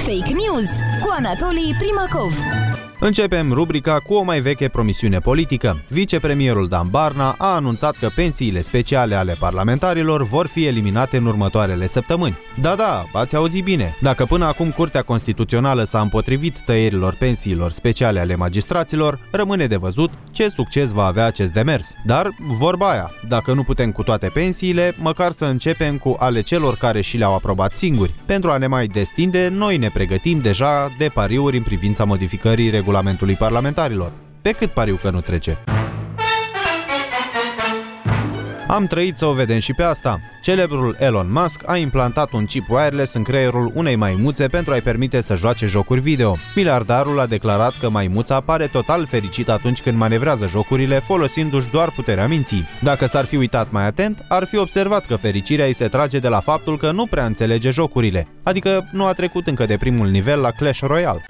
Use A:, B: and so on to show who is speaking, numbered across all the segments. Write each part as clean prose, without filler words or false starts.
A: Fake News cu Anatolii Primacov.
B: Începem rubrica cu o mai veche promisiune politică. Vicepremierul Dan Barna a anunțat că pensiile speciale ale parlamentarilor vor fi eliminate în următoarele săptămâni. Da, ați auzit bine. Dacă până acum Curtea Constituțională s-a împotrivit tăierilor pensiilor speciale ale magistraților, rămâne de văzut ce succes va avea acest demers. Dar, vorba aia, dacă nu putem cu toate pensiile, măcar să începem cu ale celor care și le-au aprobat singuri. Pentru a ne mai destinde, noi ne pregătim deja de pariuri în privința modificării regulamentului parlamentarilor. Pe cât pariu că nu trece? Am trăit să o vedem și pe asta. Celebrul Elon Musk a implantat un chip wireless în creierul unei maimuțe pentru a-i permite să joace jocuri video. Miliardarul a declarat că maimuța pare total fericită atunci când manevrează jocurile folosindu-și doar puterea minții. Dacă s-ar fi uitat mai atent, ar fi observat că fericirea îi se trage de la faptul că nu prea înțelege jocurile, adică nu a trecut încă de primul nivel la Clash Royale.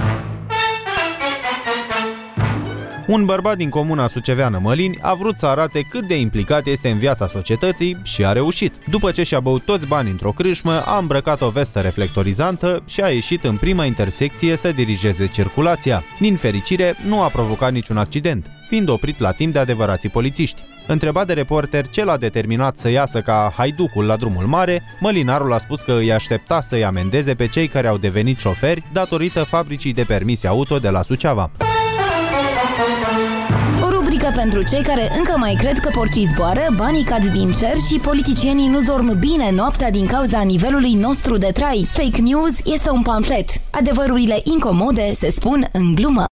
B: Un bărbat din comuna suceveană Mălini a vrut să arate cât de implicat este în viața societății și a reușit. După ce și-a băut toți banii într-o crâșmă, a îmbrăcat o vestă reflectorizantă și a ieșit în prima intersecție să dirigeze circulația. Din fericire, nu a provocat niciun accident, fiind oprit la timp de adevărații polițiști. Întrebat de reporter ce l-a determinat să iasă ca haiducul la drumul mare, mălinarul a spus că îi aștepta să-i amendeze pe cei care au devenit șoferi datorită fabricii de permise auto de la Suceava.
A: O rubrică pentru cei care încă mai cred că porcii zboară, banii cad din cer și politicienii nu dorm bine noaptea din cauza nivelului nostru de trai. Fake News este un pamflet. Adevărurile incomode se spun în glumă.